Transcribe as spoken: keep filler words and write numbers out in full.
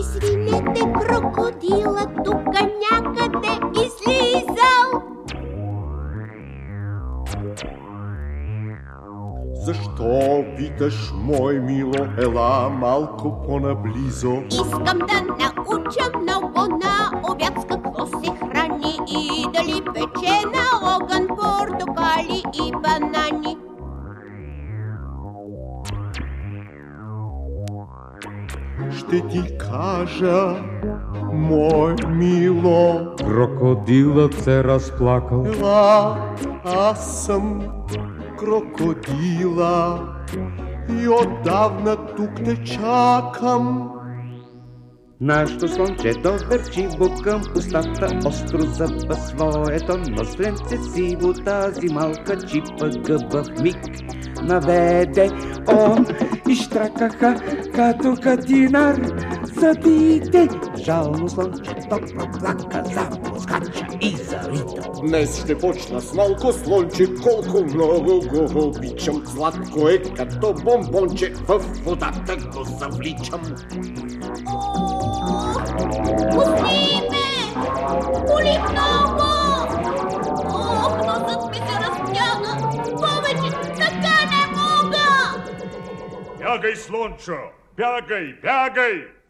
Извинете, крокодила тука някъде излизал. Защо викаш, мой мило, ела малко по-наблизо? Искам да науча много на обяд с какво се храни и дали пече на огън портокали и банани. Ще ти кажа, мой мило. Крокодилът се разплакал. Ела, аз съм крокодила и отдавна тук те чакам. Нашето слънче доверчи към устата, остро зъба своето, но сленце сиво тази малка чипа гъба в миг наведе. О, изтракаха като катинар зъбите. Жално слънчето проплака за плоскача и за ритъм. Днес ще почна с малко слънче, колко много го обичам. Сладко е като бомбонче, в водата го завличам. Пусти ме! Боли много! Ох, носът ми се разтяга! Повече така не мога! Бягай, слънчо! Бягай, бягай!